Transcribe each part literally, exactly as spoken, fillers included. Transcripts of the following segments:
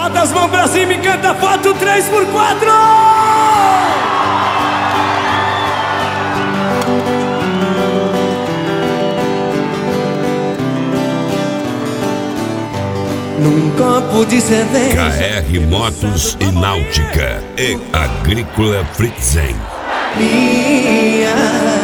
Bota as mãos pra cima e canta foto três por quatro. Num copo de cerveja. K R Motos e Náutica e Agrícola Fritzen. Minha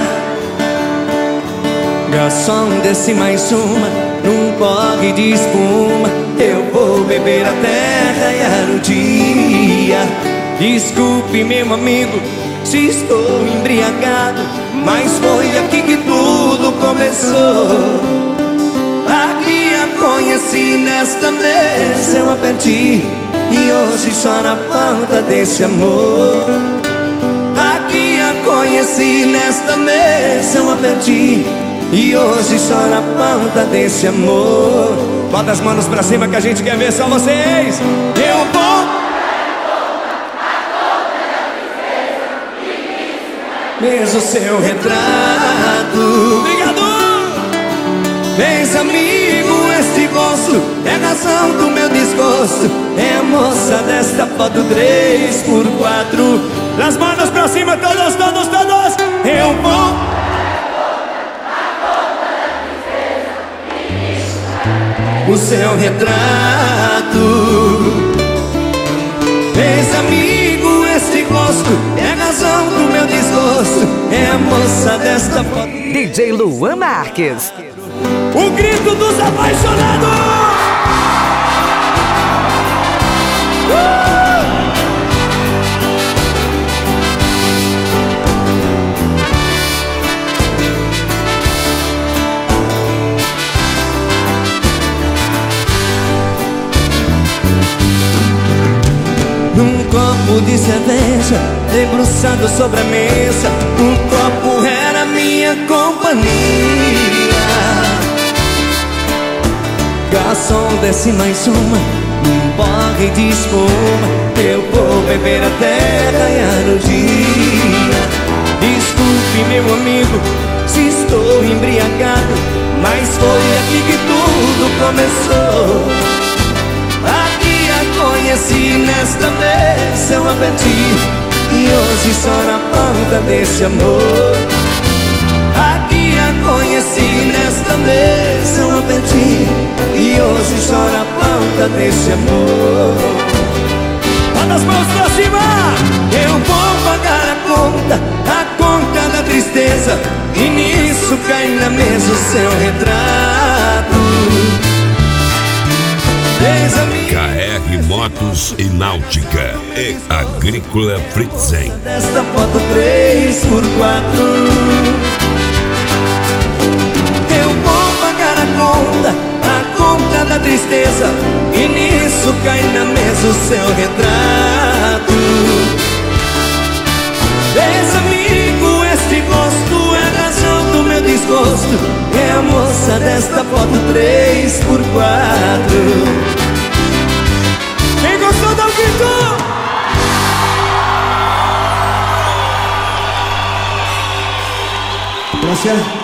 garçom, desce mais uma. Num porre de espuma. Eu vou beber até raiar o dia. Desculpe, meu amigo, se estou embriagado, mas foi aqui que tudo começou. Aqui a conheci, nesta mesa eu a perdi, e hoje só na falta desse amor. Aqui a conheci, nesta mesa eu a perdi, e hoje só na falta desse amor. Bota as mãos pra cima que a gente quer ver só vocês. Eu vou mesmo seu retrato. Obrigado! Vês, amigo, este rosto é a razão do meu desgosto. É a moça desta foto três por quatro. As mãos pra cima, todos, todos, todos. Eu vou o seu retrato. Vês, amigo, este rosto é a razão do meu desgosto. É a moça desta foto. D J Luan Marques. O grito dos apaixonados. uh! Num copo de cerveja, debruçado sobre a mesa, um copo era minha companhia. Garçom, desce mais uma, num porre de espuma. Eu vou beber até raiar o dia. Desculpe, meu amigo, se estou embriagado, mas foi aqui que tudo começou. Aqui a conheci, nesta vez eu a perdi, e hoje só na ponta desse amor. Aqui a conheci, nesta vez eu a perdi, e hoje só na ponta desse amor. Bota as mãos pra cima! Eu vou pagar a conta, a conta da tristeza, e nisso cai na mesa o seu retrato. K R Motos e Náutica e Agrícola Fritzen. Desta foto três por quatro. Eu vou pagar a conta, a conta da tristeza, e nisso cai na mesa o seu retrato. Vês, amigo, este rosto é a razão do meu desgosto. É a moça desta foto três por quatro. Quem gostou, dá um grito! Gracias.